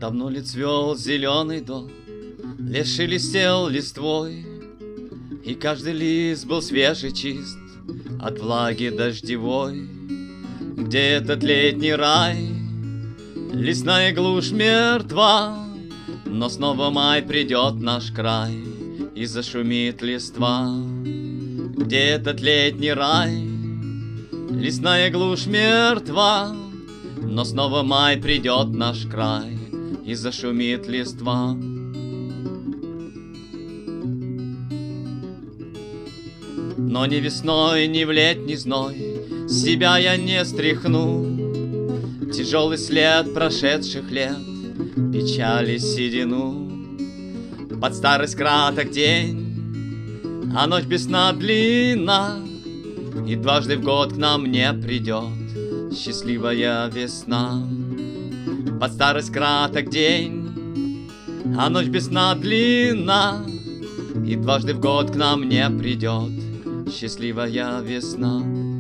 Давно ли цвел зеленый дом, лес шелестел листвой, и каждый лист был свежий, чист от влаги дождевой. Где этот летний рай? Лесная глушь мертва, но снова май придет в наш край, и зашумит листва. Где этот летний рай? Лесная глушь мертва, но снова май придет в наш край, и зашумит листва. Но ни весной, ни в летний зной себя я не стряхну. Тяжелый след прошедших лет, печали седину. Под старость краток день, а ночь без сна длинна, и дважды в год к нам не придет счастливая весна. Под старость краток день, а ночь без сна длинна, и дважды в год к нам не придет счастливая весна.